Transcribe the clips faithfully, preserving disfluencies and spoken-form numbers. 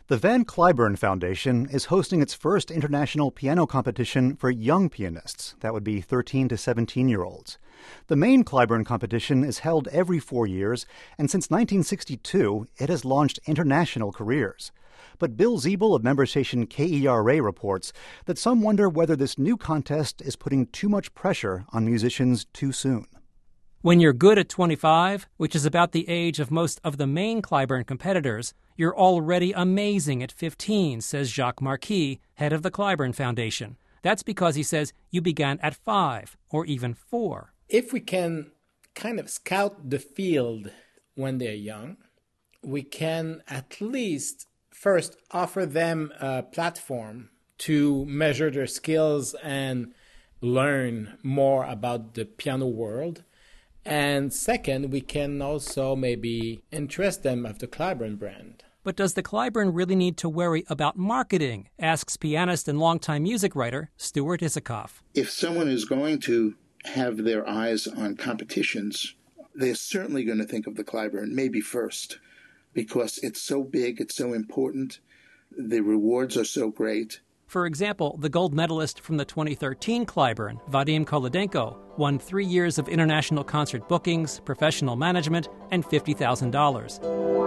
The Van Cliburn Foundation is hosting its first international piano competition for young pianists. That would be thirteen to seventeen-year-olds. The main Cliburn competition is held every four years, and since nineteen sixty-two, it has launched international careers. But Bill Ziebel of member station K E R A reports that some wonder whether this new contest is putting too much pressure on musicians too soon. When you're good at twenty-five, which is about the age of most of the main Cliburn competitors, you're already amazing at fifteen, says Jacques Marquis, head of the Cliburn Foundation. That's because, he says, you began at five or even four. If we can kind of scout the field when they're young, we can at least first offer them a platform to measure their skills and learn more about the piano world. And second, we can also maybe interest them of the Cliburn brand. But does the Cliburn really need to worry about marketing, asks pianist and longtime music writer Stuart Isikoff. If someone is going to have their eyes on competitions, they're certainly going to think of the Cliburn, maybe first, because it's so big, it's so important, the rewards are so great. For example, the gold medalist from the twenty thirteen Cliburn, Vadim Kolodenko, won three years of international concert bookings, professional management, and fifty thousand dollars.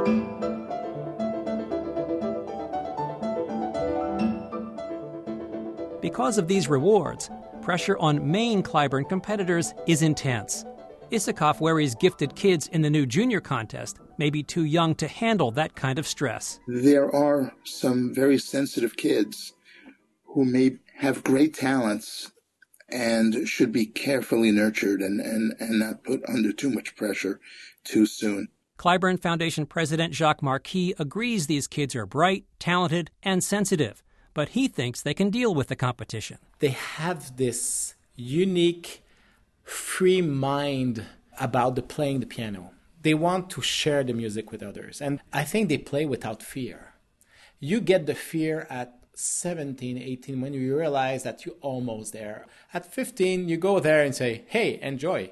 Because of these rewards, pressure on main Cliburn competitors is intense. Isikoff worries gifted kids in the new junior contest may be too young to handle that kind of stress. There are some very sensitive kids who may have great talents and should be carefully nurtured and, and, and not put under too much pressure too soon. Cliburn Foundation President Jacques Marquis agrees these kids are bright, talented, and sensitive, but he thinks they can deal with the competition. They have this unique, free mind about the playing the piano. They want to share the music with others, and I think they play without fear. You get the fear at seventeen, eighteen, when you realize that you're almost there. At fifteen, you go there and say, hey, enjoy.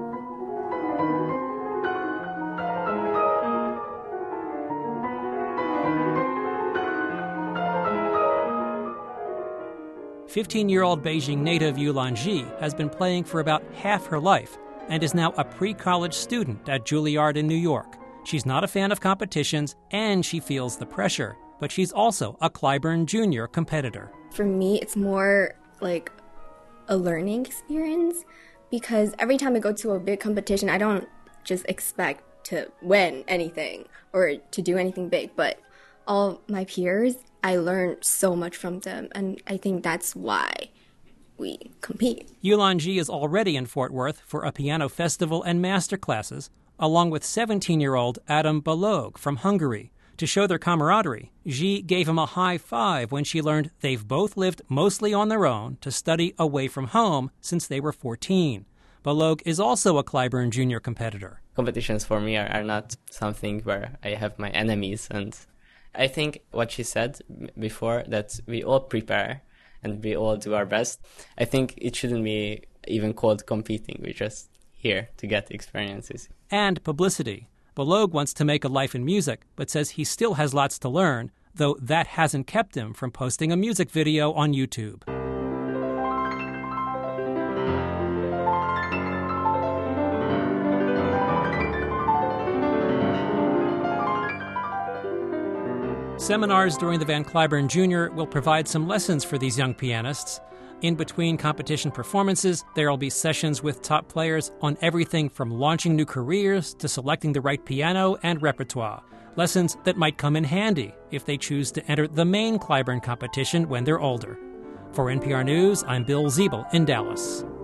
fifteen-year-old Beijing native Yulan Ji has been playing for about half her life and is now a pre-college student at Juilliard in New York. She's not a fan of competitions, and she feels the pressure. But she's also a Cliburn Junior competitor. For me, it's more like a learning experience because every time I go to a big competition, I don't just expect to win anything or to do anything big, but all my peers, I learn so much from them, and I think that's why we compete. Yulan Ji is already in Fort Worth for a piano festival and master classes, along with seventeen-year-old Adam Balog from Hungary. To show their camaraderie, Ji gave him a high five when she learned they've both lived mostly on their own to study away from home since they were fourteen. Balog is also a Cliburn Junior competitor. Competitions for me are, are not something where I have my enemies. And I think what she said before, that we all prepare and we all do our best, I think it shouldn't be even called competing. We're just here to get experiences. And publicity. Balog wants to make a life in music, but says he still has lots to learn, though that hasn't kept him from posting a music video on YouTube. Seminars during the Van Cliburn Junior will provide some lessons for these young pianists. In between competition performances, there will be sessions with top players on everything from launching new careers to selecting the right piano and repertoire. Lessons that might come in handy if they choose to enter the main Cliburn competition when they're older. For N P R News, I'm Bill Ziebel in Dallas.